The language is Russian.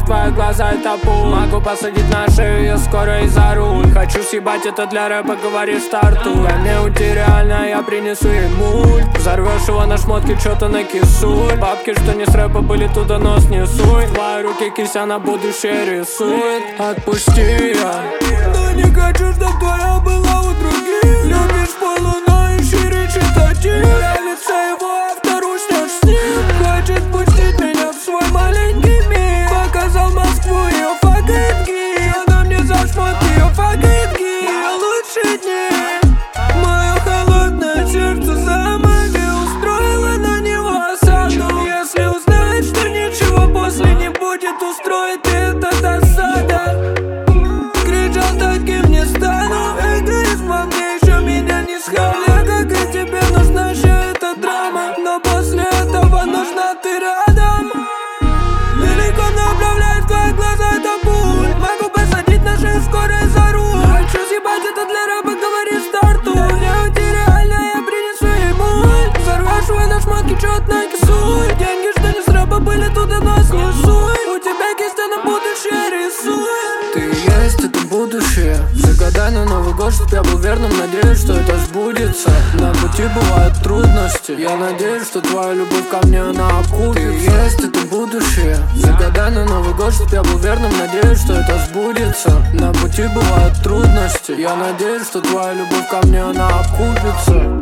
твои глаза это пуль. Могу посадить на шею, я скоро и за руль. Хочу съебать это для рэпа, говоришь старту. Я мелкий реально, я принесу ей мульт. Взорвешь его на шмотки, чё-то накисуй. Бабки, что не с рэпа были, туда нос не суй. Твои руки кися на будущее рисует. Отпусти я. Но не хочу, чтоб твоя была у других. Любишь полуной, шире читати. Нравится его автор, уснешь с ним. Хочет пустить меня в свой маленький мир. Показал Москву, ее факает гид. Она мне за шмотки, ее факает гид. Ее лучшие дни. Мое холодное сердце замови. Устроила на него осаду. Если узнает, что ничего после не будет, устроит это досада. Кричал, таким не стану. Эгоизм во мне еще меня не схавля. Как и тебе нужна еще эта драма. Но после этого нужна ты рядом. Далеко направляешь твои глаза, это пуль. Могу посадить на шею, скоро и за руль. Хочу съебать это для рэпа, говоришь старту. Делать реально, я принесу ей муль. Взорвешь его на шмотки, чё-то накисуй. Деньги, что не с рэпа были, туда нос не суй. У тебя кисти на будущее рисует. Ты есть, это будущее. Загадай на Новый год, чтоб я был верным. Надеюсь, что это сбудется. На пути бывают трудности. Я надеюсь, что твоя любовь ко мне, она окупится. Ты есть, это будущее. Загадай на Новый год, чтоб я был верным. Надеюсь, что это сбудется. На пути бывают трудности. Я надеюсь, что твоя любовь ко мне, она окупится.